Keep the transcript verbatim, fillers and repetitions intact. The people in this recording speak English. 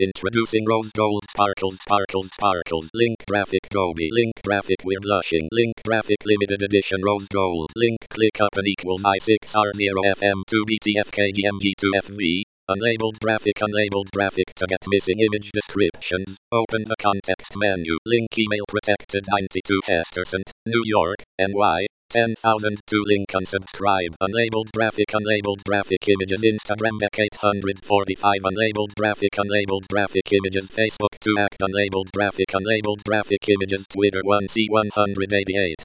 Introducing rose gold sparkles sparkles sparkles. Link graphic Gobi. Link graphic we're blushing. Link graphic limited edition rose gold. Link click up and equals I six R zero F M two B T F K D M G two F V. Unlabeled graphic unlabeled graphic to get missing image descriptions. Open the context menu. Link email protected ninety-two Hesterson, New York, N Y. ten thousand two link unsubscribe. Unlabeled graphic unlabeled graphic images Instagram deck eight hundred forty-five. Unlabeled graphic unlabeled graphic images Facebook two act. Unlabeled graphic unlabeled graphic images Twitter one C one eighty-eight.